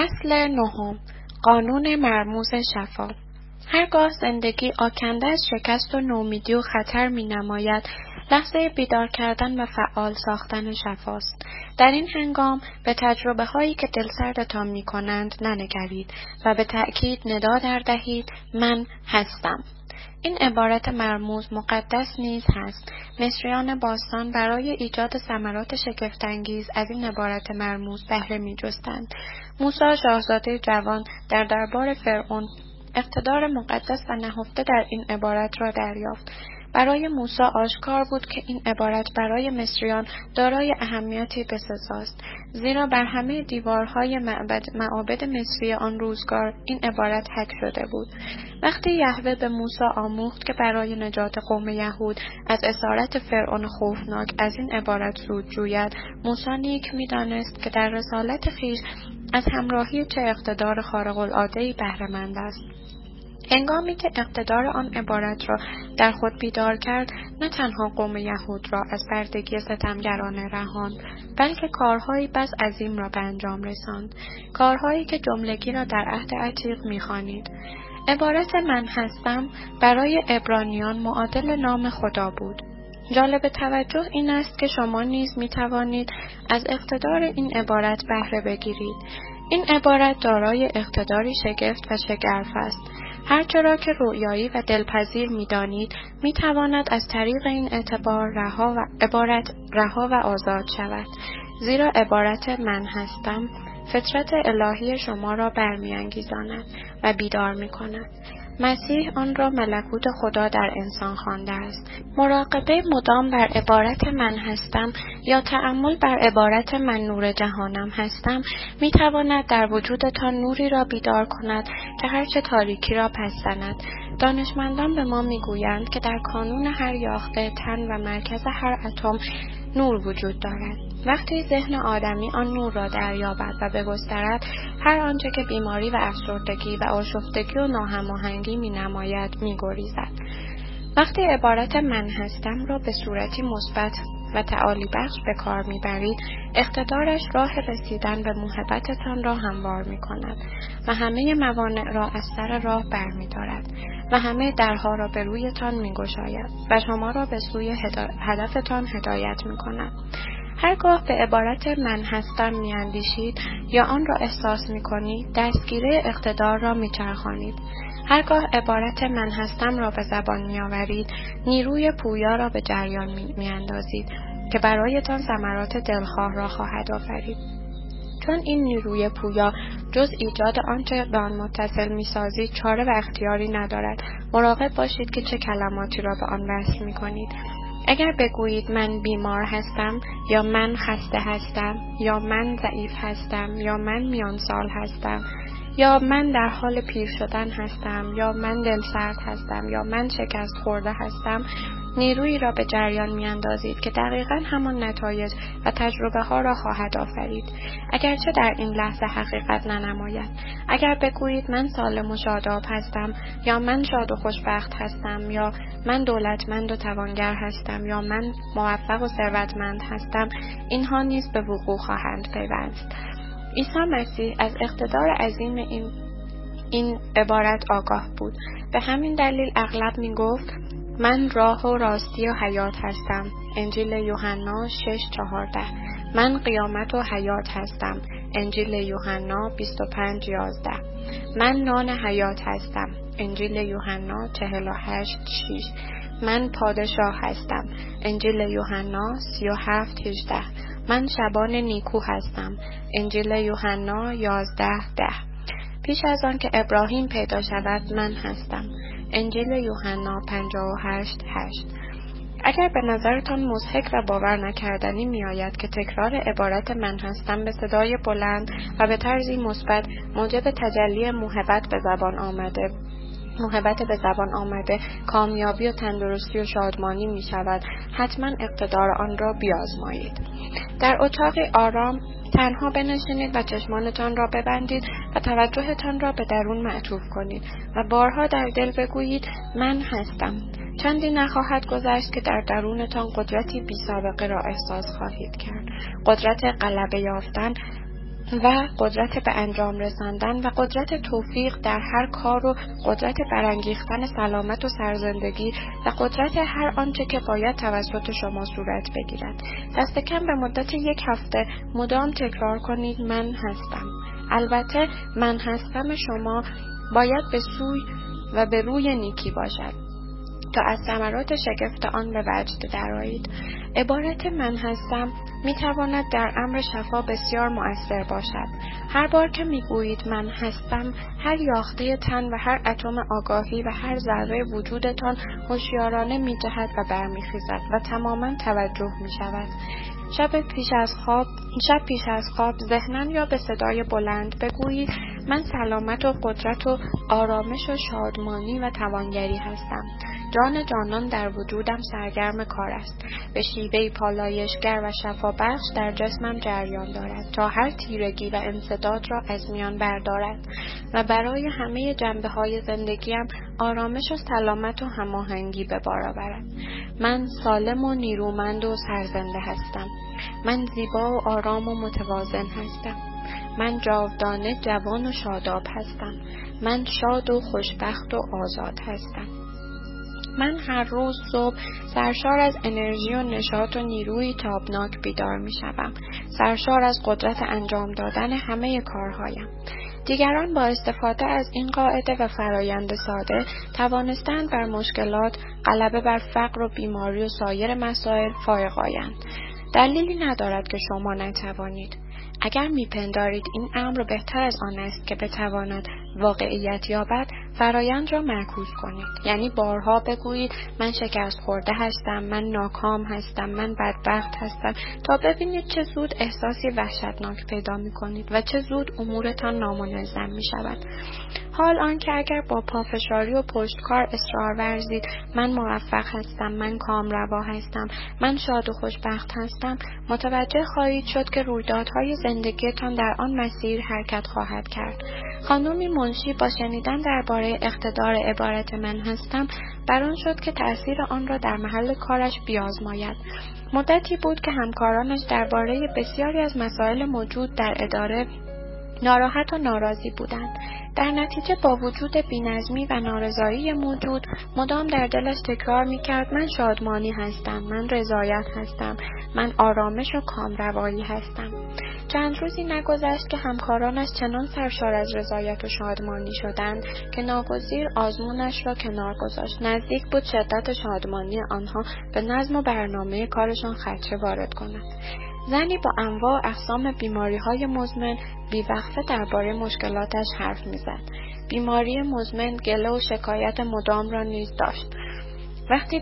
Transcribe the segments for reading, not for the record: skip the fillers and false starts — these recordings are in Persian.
فصل نهم، قانون مرموز شفا. هرگاه زندگی آکنده از شکست و نومیدی و خطر می نماید، لحظه بیدار کردن و فعال ساختن شفاست. در این هنگام به تجربه هایی که دلسردتان می کنند ننگرید و به تأکید ندا در دهید من هستم. این عبارت مرموز مقدس نیز هست. مصریان باستان برای ایجاد ثمرات شگفت‌انگیز از این عبارت مرموز بهره می‌جستند. موسی شاهزاده جوان در دربار فرعون اقتدار مقدس و نهفته در این عبارت را دریافت. برای موسی آشکار بود که این عبارت برای مصریان دارای اهمیتی بسزاست، زیرا بر همه دیوارهای معابد مصری آن روزگار این عبارت حک شده بود. وقتی یهوه به موسی آموخت که برای نجات قوم یهود از اسارت فرعون خوفناک از این عبارت سود جوید، موسی نیک می‌دانست که در رسالت خویش از همراهی چه اقتدار خارق‌العاده‌ای بهره‌مند است. هنگامی که اقتدار آن عبارت را در خود بیدار کرد، نه تنها قوم یهود را از بردگی ستمگرانه رهاند، بلکه کارهایی بس عظیم را به انجام رساند، کارهایی که جملگی را در عهد عتیق می‌خوانید. عبارت من هستم برای عبرانیان معادل نام خدا بود. جالب توجه این است که شما نیز می توانید از اقتدار این عبارت بهره بگیرید. این عبارت دارای اقتداری شگفت و شگرف است. هرچرا که رویایی و دلپذیر می دانید، می تواند از طریق این عبارت رها و آزاد شود. زیرا عبارت من هستم فطرت الهی شما را برمی‌انگیزاند و بیدار می کند. مسیح آن را ملکوت خدا در انسان خوانده است. مراقبه مدام بر عبارت من هستم یا تأمل بر عبارت من نور جهانم هستم می تواند در وجودتان نوری را بیدار کند که هرچه تاریکی را پس زند. دانشمندان به ما می گویند که در کانون هر یاخته تن و مرکز هر اتم نور وجود دارد. وقتی ذهن آدمی آن نور را دریابد و بگسترد، هر آنچه که بیماری و افسردگی و آشفتگی و ناهماهنگی می نماید می گریزد. وقتی عبارت من هستم را به صورتی مثبت و تعالی بخش به کار می برید، اقتدارش راه رسیدن به موهبتتان را هموار می کند و همه موانع را از سر راه بر می دارد و همه درها را به رویتان می گشاید و شما را به سوی هدفتان هدایت می کند. هرگاه به عبارت من هستم می اندیشید یا آن را احساس می کنید، دستگیره اقتدار را می چرخانید. هرگاه عبارت من هستم را به زبان می آورید، نیروی پویا را به جریان می اندازید که برایتان ثمرات دلخواه را خواهد آفرید. چون این نیروی پویا جز ایجاد آنچه به آن متصل می سازید چاره و اختیاری ندارد، مراقب باشید که چه کلماتی را به آن وصل می کنید. اگر بگویید من بیمار هستم یا من خسته هستم یا من ضعیف هستم یا من میانسال هستم یا من در حال پیر شدن هستم یا من دلسرد هستم یا من شکست خورده هستم، نیرویی را به جریان می اندازید که دقیقاً همان نتایج و تجربه ها را خواهد آفرید، اگرچه در این لحظه حقیقت ننماید. اگر بگویید من سالم و شاداب هستم یا من شاد و خوشبخت هستم یا من دولتمند و توانگر هستم یا من موفق و ثروتمند هستم، اینها نیز به وقوع خواهند پیوست. عیسی مسیح از اقتدار عظیم این عبارت آگاه بود. به همین دلیل اغلب می گفت من راه و راستی و حیات هستم. انجیل یوحنا 6:14. من قیامت و حیات هستم. انجیل یوحنا 25:11. من نان حیات هستم. انجیل یوحنا 48:6. من پادشاه هستم. انجیل یوحنا 37:18. من شبان نیکو هستم. انجیل یوحنا 11:10. پیش از آن که ابراهیم پیدا شود من هستم. انجیل یوحنا 58:8. اگر به نظرتان مضحک و باور نکردنی می آید که تکرار عبارت من هستم به صدای بلند و به طرزی مثبت موجب تجلی موهبت به زبان آمده کامیابی و تندرستی و شادمانی می شود، حتما اقتدار آن را بیازمایید. در اتاقی آرام تنها بنشینید و چشمانتان را ببندید و توجهتان را به درون معطوف کنید و بارها در دل بگویید من هستم. چندی نخواهد گذشت که در درونتان قدرتی بی سابقه را احساس خواهید کرد. قدرت غلبه یافتن و قدرت به انجام رساندن و قدرت توفیق در هر کار و قدرت برانگیختن سلامت و سرزندگی و قدرت هر آنچه که باید توسط شما صورت بگیرد. دست کم به مدت 1 هفته مدام تکرار کنید من هستم. البته من هستم شما باید به سوی و به روی نیکی باشد تا از ثمرات شگفت آن به وجد درآیید. عبارت من هستم می تواند در امر شفا بسیار مؤثر باشد. هر بار که می گویید من هستم، هر یاخته تن و هر اتم آگاهی و هر ذره وجودتان هوشیارانه می جهد و برمیخیزد و تماما توجه می شود. شب پیش از خواب ذهناً یا به صدای بلند بگویید من سلامت و قدرت و آرامش و شادمانی و توانگری هستم. جان جانان در وجودم سرگرم کار است. به شیوهی پالایشگر و شفابخش در جسمم جریان دارد تا هر تیرگی و انسداد را از میان بردارد و برای همه جنبه‌های زندگیم آرامش و سلامت و هماهنگی به بار آورد. من سالم و نیرومند و سرزنده هستم. من زیبا و آرام و متوازن هستم. من جاودانه جوان و شاداب هستم. من شاد و خوشبخت و آزاد هستم. من هر روز صبح سرشار از انرژی و نشاط و نیروی تابناک بیدار می شوم. سرشار از قدرت انجام دادن همه کارهایم. دیگران با استفاده از این قاعده و فرایند ساده توانستند بر مشکلات، غلبه بر فقر و بیماری و سایر مسائل فائق آیند. دلیلی ندارد که شما نتوانید. اگر میپندارید این امر بهتر از آن است که بتواند واقعیت یابد، فرایند را معکوس کنید. یعنی بارها بگویید من شکست خورده هستم، من ناکام هستم، من بدبخت هستم تا ببینید چه زود احساسی وحشتناک پیدا میکنید و چه زود امورتان نامنظم میشود. حال آنکه اگر با پافشاری و پشتکار اصرار ورزید من موفق هستم، من کامروا هستم، من شاد و خوشبخت هستم، متوجه خواهید شد که رویدادهای زندگیتان در آن مسیر حرکت خواهد کرد. خانمی منشی با شنیدن درباره اقتدار عبارت من هستم بران شد که تأثیر آن را در محل کارش بیازماید. مدتی بود که همکارانش درباره بسیاری از مسائل موجود در اداره ناراحت و ناراضی بودند. در نتیجه با وجود بی‌نظمی و نارضایی موجود مدام در دلش تکرار می‌کرد من شادمانی هستم، من رضایت هستم، من آرامش و کامروایی هستم. چند روزی نگذشت که همکارانش چنان سرشار از رضایت و شادمانی شدند که ناگزیر آزمونش را کنار گذاشت. نزدیک بود شدت شادمانی آنها به نظم و برنامه کارشان خدشه وارد کند. زنی با انواع و اقسام بیماری‌های مزمن بی‌وقفه درباره مشکلاتش حرف می‌زد. بیماری مزمن گله و شکایت مدام را نیز داشت. وقتی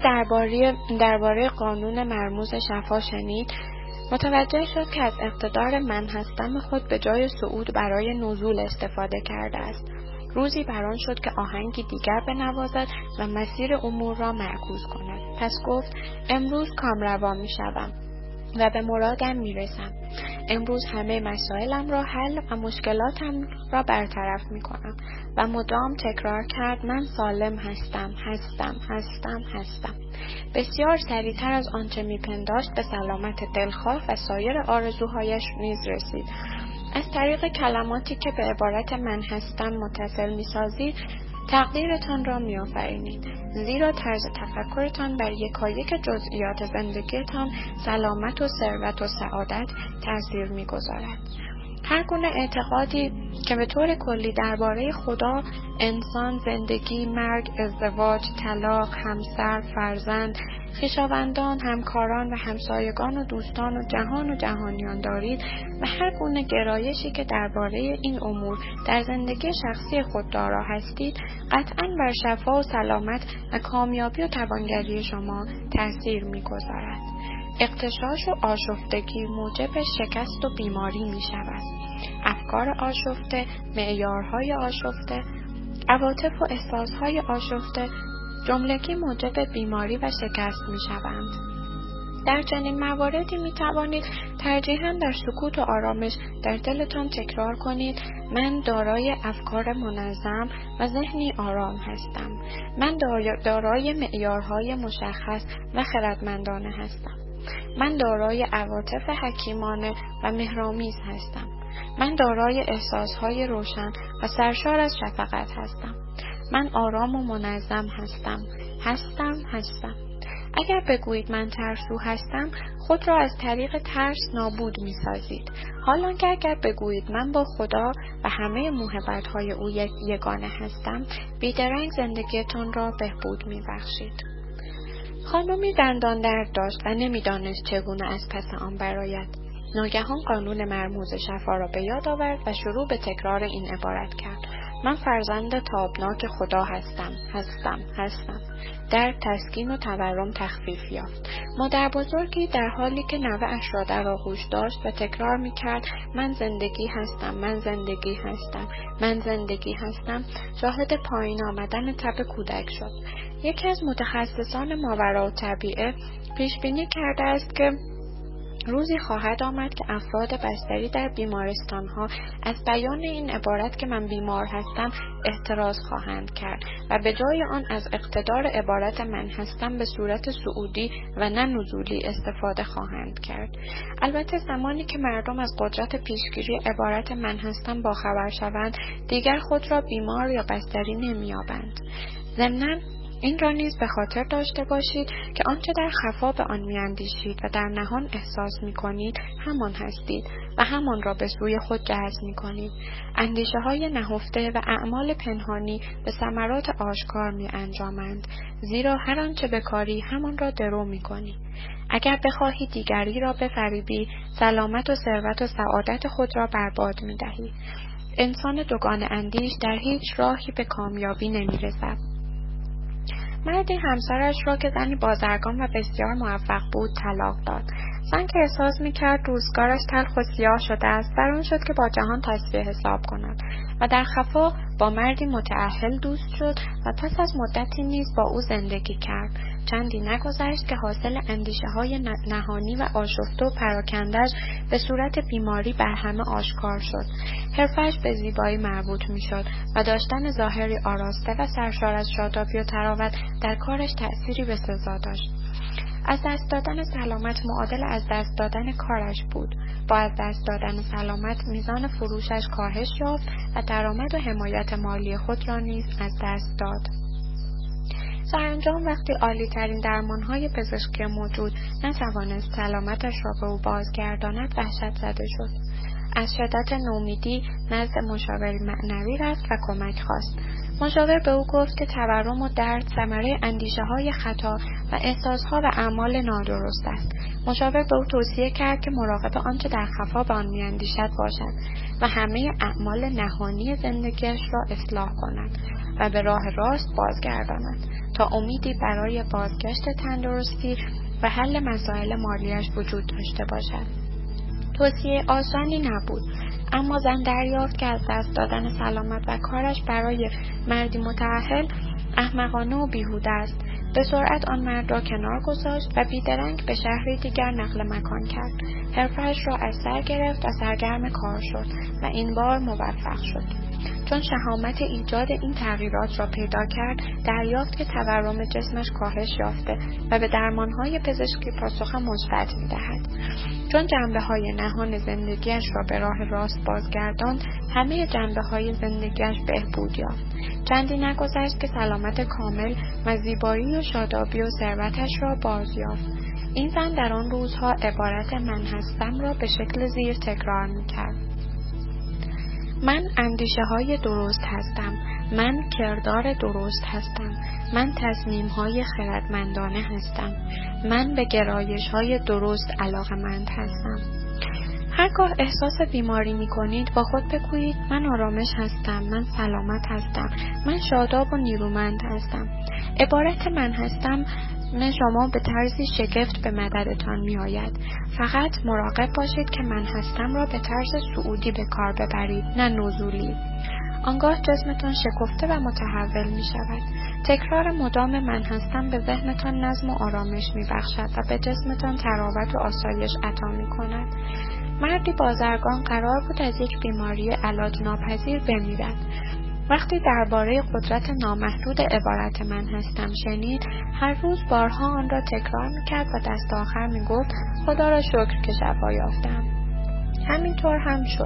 درباره قانون مرموز شفا شنید، متوجه شد که از اقتدار من هستم خود به جای صعود برای نزول استفاده کرده است. روزی بران شد که آهنگی دیگر بنوازد و مسیر امور را معکوس کند. پس گفت امروز کامروا می‌شوم و به مرادم میرسم. امروز همه مسائلم را حل و مشکلاتم را برطرف میکنم و مدام تکرار کرد من سالم هستم. بسیار سریعتر از آنچه میپنداشت به سلامت دلخواه و سایر آرزوهایش نیز رسید. از طریق کلماتی که به عبارت من هستم متصل میسازید تقدیرتان را می‌آفرینید، زیرا طرز تفکرتان بر یکایک جزئیات زندگیتان سلامت و ثروت و سعادت تأثیر می‌گذارد. هر گونه اعتقادی که به طور کلی درباره خدا، انسان، زندگی، مرگ، ازدواج، طلاق، همسر، فرزند، خویشاوندان، همکاران و همسایگان و دوستان و جهانیان دارید و هر گونه گرایشی که درباره این امور در زندگی شخصی خود دارا هستید، قطعاً بر شفا و سلامت و کامیابی و توانگری شما تأثیر می‌گذارد. اغتشاش و آشفتگی موجب شکست و بیماری می شود. افکار آشفته، معیارهای آشفته، عواطف و احساسهای آشفته جملگی موجب بیماری و شکست می شوند. در چنین مواردی می توانید ترجیحاً در سکوت و آرامش در دلتان تکرار کنید من دارای افکار منظم و ذهنی آرام هستم. من دارای معیارهای مشخص و خردمندانه هستم. من دارای عواطف حکیمانه و مهرآمیز هستم. من دارای احساسهای روشن و سرشار از شفقت هستم. من آرام و منظم هستم. اگر بگویید من ترسو هستم، خود را از طریق ترس نابود می سازید. حالانکه اگر بگویید من با خدا و همه موهبت‌های او یگانه هستم، بیدرنگ زندگیتان را بهبود می بخشید. خانمی دندان درد داشت و نمی‌دانست چگونه از پس آن برآید. ناگهان قانون مرموز شفا را به یاد آورد و شروع به تکرار این عبارت کرد: من فرزند تابناک خدا هستم. درد تسکین و تورم تخفیف یافت. مادر بزرگی در حالی که نوه‌اش را در آغوش داشت و تکرار می‌کرد من زندگی هستم، شاهد پایین آمدن تب کودک شد. یکی از متخصصان ماوراءالطبیعه پیش بینی کرده است که روزی خواهد آمد که افراد بستری در بیمارستانها از بیان این عبارت که من بیمار هستم احتراز خواهند کرد و به جای آن از اقتدار عبارت من هستم به صورت صعودی و نه نزولی استفاده خواهند کرد. البته زمانی که مردم از قدرت پیشگیری عبارت من هستم باخبر شوند، دیگر خود را بیمار یا بستری نمی‌یابند. ضمناً این را نیز به خاطر داشته باشید که آنچه در خفا به آن می‌اندیشید و در نهان احساس می‌کنید همان هستید و همان را به سوی خود جذب می‌کنید. اندیشه‌های نهفته و اعمال پنهانی به ثمرات آشکار می‌انجامند، زیرا هر آنچه بکاری همان را درو می‌کنی. اگر بخواهی دیگری را بفریبی، سلامت و ثروت و سعادت خود را برباد می‌دهی. انسان دوگانه اندیش در هیچ راهی به کامیابی نمی‌رسد. مردی همسرش را که زنی بازرگان و بسیار موفق بود طلاق داد. زن که احساس می‌کرد روزگارش تلخ و سیاه شده است، بر آن شد که با جهان تصفیه حساب کند و در خفا با مردی متأهل دوست شد و پس از مدتی نیز با او زندگی کرد. چندی نگذشت که حاصل اندیشه‌های نهانی و آشفته و پراکنده‌اش به صورت بیماری بر همه آشکار شد. حرفه‌اش به زیبایی مربوط می‌شد و داشتن ظاهری آراسته و سرشار از شادابی و طراوت در کارش تأثیری بسزا داشت. از دست دادن سلامت معادل از دست دادن کارش بود. با از دست دادن سلامت میزان فروشش کاهش یافت و درآمد و حمایت مالی خود را نیز از دست داد. سرانجام وقتی عالی‌ترین درمان‌های پزشکی موجود نتوانست سلامتش را به او بازگرداند وحشت زده شد. از شدت نومیدی نزد مشاوری معنوی رفت و کمک خواست. مشاور به او گفت که تورم و درد ثمره اندیشه‌های خطا و احساس‌ها و اعمال نادرست است. مشاور به او توصیه کرد که مراقب آنچه در خفا به آن می‌اندیشد باشد و همه اعمال نهانی زندگیش را اصلاح کند و به راه راست بازگرداند تا امیدی برای بازگشت تندرستی و حل مسائل مالیش وجود داشته باشد. توصیه آسانی نبود، اما زن دریافت که از دست دادن سلامت و کارش برای مردی متأهل احمقانه و بیهوده است. به سرعت آن مرد را کنار گذاشت و بیدرنگ به شهری دیگر نقل مکان کرد. حرفه‌اش را از سر گرفت و سرگرم کار شد و این بار موفق شد. چون شهامت ایجاد این تغییرات را پیدا کرد، دریافت که تورم جسمش کاهش یافته و به درمانهای پزشکی پاسخ مثبت می‌دهد. چون جنبه‌های نهان زندگیش را به راه راست بازگرداند، همه جنبه‌های زندگیش بهبود یافت. چندی نگذشت که سلامت کامل و زیبایی و شادابی و ثروتش را باز یافت. این زن در آن روزها عبارت من هستم را به شکل زیر تکرار می‌کرد: من اندیشه‌های درست هستم، من کردار درست هستم، من تصمیم‌های خردمندانه هستم، من به گرایش‌های درست علاقه‌مند هستم. هرگاه احساس بیماری می‌کنید با خود بگویید من آرامش هستم، من سلامت هستم، من شاداب و نیرومند هستم. عبارت من هستم شما به طرزی شگفت به مددتان می‌آید. فقط مراقب باشید که من هستم را به طرز صعودی به کار ببرید، نه نزولی. آنگاه جسمتان شکفته و متحول می شود. تکرار مدام من هستم به ذهنتان نظم و آرامش می بخشد و به جسمتان تراوت و آسایش عطا می کند. مردی بازرگان قرار بود از یک بیماری علاج ناپذیر بمیرد. وقتی درباره قدرت نامحدود عبارت من هستم شنید، هر روز بارها آن را تکرار می‌کرد و دست آخر می‌گفت خدا را شکر که شفا یافتم. همینطور هم شد.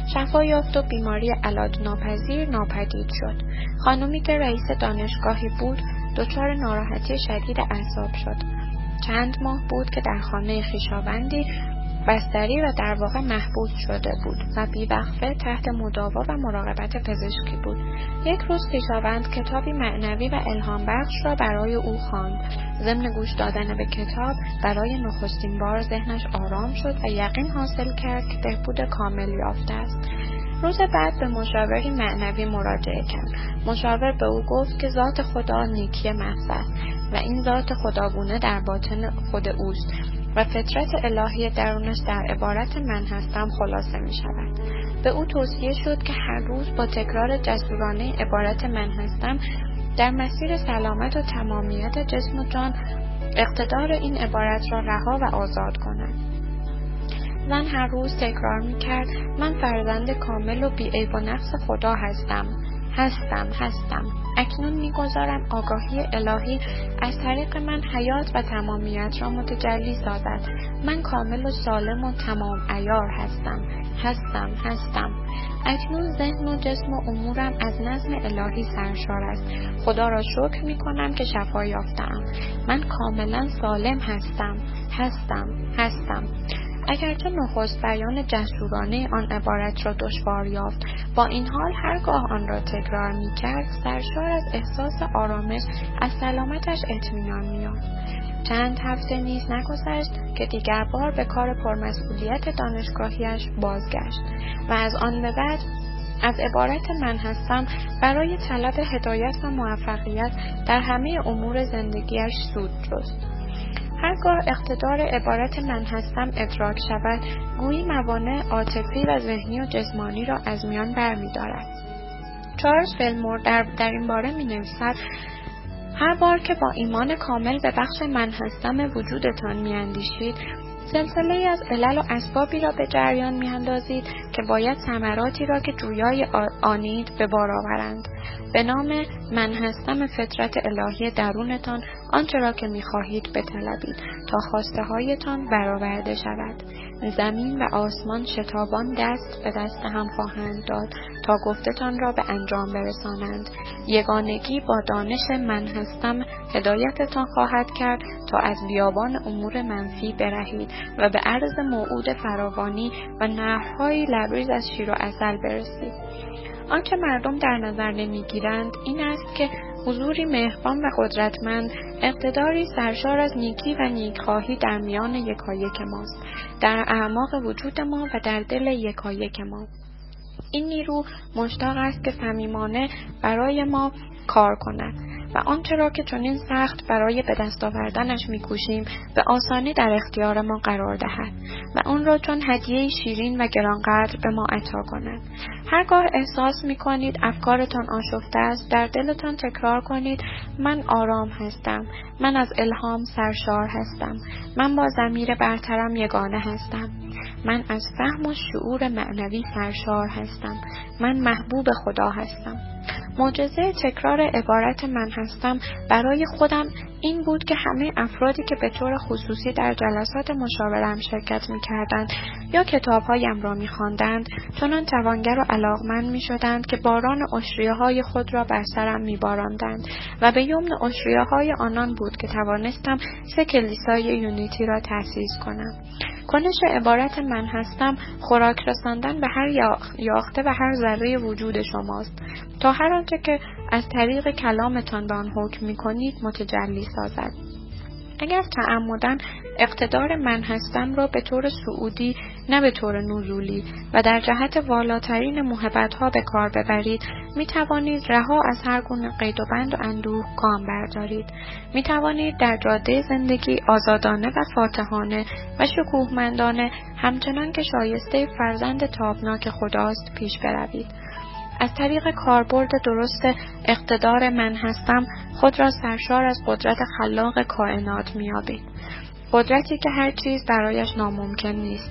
شفا یافت و بیماری علاج ناپذیر ناپدید شد. خانمی که رئیس دانشگاهی بود دچار ناراحتی شدید اعصاب شد. چند ماه بود که در خانه خویشاوندی بستری و در واقع محبوس شده بود و بیوقفه تحت مداوا و مراقبت پزشکی بود. یک روز خویشاوند کتابی معنوی و الهام بخش را برای او خواند. ضمن گوش دادن به کتاب برای نخستین بار ذهنش آرام شد و یقین حاصل کرد که بهبود کامل یافته است. روز بعد به مشاوری معنوی مراجعه کرد. مشاور به او گفت که ذات خدا نیکی محض است و این ذات خداگونه در باطن خود اوست و فطرت الهی درونش در عبارت من هستم خلاصه می شود. به او توصیه شد که هر روز با تکرار جسورانه عبارت من هستم در مسیر سلامت و تمامیت جسم و جان اقتدار این عبارت را رها و آزاد کند. زن هر روز تکرار می کرد من فرزند کامل و بی‌عیب و نقص خدا هستم. اکنون می‌گذارم آگاهی الهی از طریق من حیات و تمامیت را متجلی سازد. من کامل و سالم و تمام عیار هستم. اکنون ذهن و جسم و امورم از نظم الهی سرشار است. خدا را شکر می‌کنم که شفا یافته‌ام. من کاملا سالم هستم. اگرچه نخست بیان جسورانه آن عبارت را دشوار یافت، با این حال هرگاه آن را تکرار می‌کرد سرشار از احساس آرامش از سلامتش اطمینان می‌یافت. چند هفته نیز نگذشت که دیگر بار به کار پرمسئولیت دانشگاهیش بازگشت و از آن به بعد از عبارت من هستم برای طلب هدایت و موفقیت در همه امور زندگیش سود جست. هرگاه اقتدار عبارت من هستم ادراک شود، گویی موانع عاطفی و ذهنی و جسمانی را از میان برمی‌دارد. چارلز فیلمور در این باره می‌نویسد: هر بار که با ایمان کامل به بخش من هستم وجودتان می‌اندیشید، سلسله‌ای از علل و اسبابی را به جریان می‌اندازید که باید ثمراتی را که جویای آنید به بار آورند. به نام من هستم فطرت الهی درونتان آنچه را که می‌خواهید بطلبید تا خواسته هایتان برآورده شود. زمین و آسمان شتابان دست به دست هم خواهند داد تا گفتتان را به انجام برسانند. یگانگی با دانش من هستم هدایتتان خواهد کرد تا از بیابان امور منفی برهید و به عرض موعود فراوانی و نهرهایی لبریز از شیر و عسل برسید. آنچه مردم در نظر نمیگیرند این است که حضوری مهربان و قدرتمند، اقتداری سرشار از نیکی و نیکخواهی در میان یکایک ماست، در اعماق وجود ما و در دل یکایک ما. این نیرو مشتاق است که صمیمانه برای ما کار کند و آنچه را که چنین سخت برای به دست آوردنش می‌کوشیم به آسانی در اختیار ما قرار دهد و آن را چون هدیه‌ای شیرین و گرانقدر به ما عطا کند. هرگاه احساس می‌کنید افکارتان آشفته است، در دلتان تکرار کنید من آرام هستم، من از الهام سرشار هستم، من با ضمیر برترم یگانه هستم، من از فهم و شعور معنوی سرشار هستم، من محبوب خدا هستم. معجزه تکرار عبارت من هستم برای خودم این بود که همه افرادی که به طور خصوصی در جلسات مشاورم شرکت می‌کردند یا کتاب‌هایم را می‌خواندند چنان توانگر و علاقمند می‌شدند که باران عشریه‌های خود را بر سرم می‌باراندند و به یمن عشریه‌های آنان بود که توانستم 3 کلیسای یونیتی را تأسیس کنم. کنش عبارت من هستم خوراک رساندن به هر یاخته و هر ذره وجود شماست تا هر آنچه که از طریق کلامتان به آن حکم می‌کنید متجلی سازد. اگر تعمداً اقتدار من هستم را به طور صعودی نه به طور نزولی و در جهت والاترین موهبت‌ها به کار ببرید، می توانید رها از هر گونه قید و بند و اندوه گام بردارید. می توانید در جاده زندگی آزادانه و فاتحانه و شکوهمندانه همچنان که شایسته فرزند تابناک خداست پیش بروید. از طریق کاربرد درست اقتدار من هستم خود را سرشار از قدرت خلاق کائنات میابید. قدرتی که هر چیز برایش ناممکن نیست.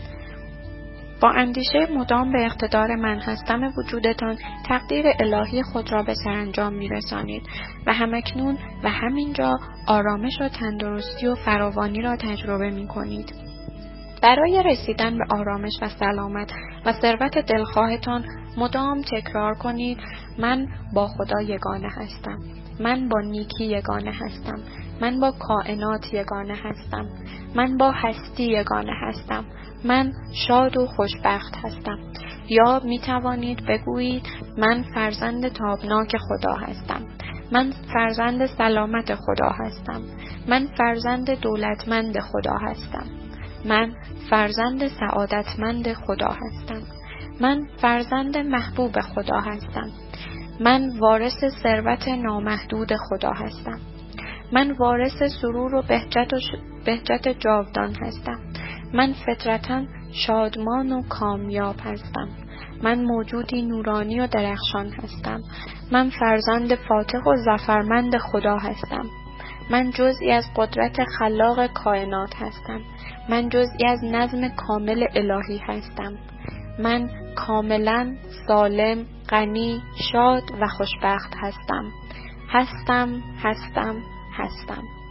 با اندیشه مدام به اقتدار من هستم وجودتان تقدیر الهی خود را به سرانجام میرسانید و همکنون و همینجا آرامش و تندرستی و فراوانی را تجربه میکنید. برای رسیدن به آرامش و سلامت و ثروت دلخواهتان مدام تکرار کنید: من با خدا یگانه هستم. من با نیکی یگانه هستم. من با کائنات یگانه هستم. من با هستی یگانه هستم. من شاد و خوشبخت هستم. یا می توانید بگویید: من فرزند تابناک خدا هستم. من فرزند سلامت خدا هستم. من فرزند دولتمند خدا هستم. من فرزند سعادتمند خدا هستم. من فرزند محبوب خدا هستم. من وارث ثروت نامحدود خدا هستم. من وارث سرور و بهجت جاودان هستم. من فطرتاً شادمان و کامیاب هستم. من موجودی نورانی و درخشان هستم. من فرزند فاتح و ظفرمند خدا هستم. من جزئی از قدرت خلاق کائنات هستم. من جزئی از نظم کامل الهی هستم. من کاملا سالم، غنی، شاد و خوشبخت هستم. هستم.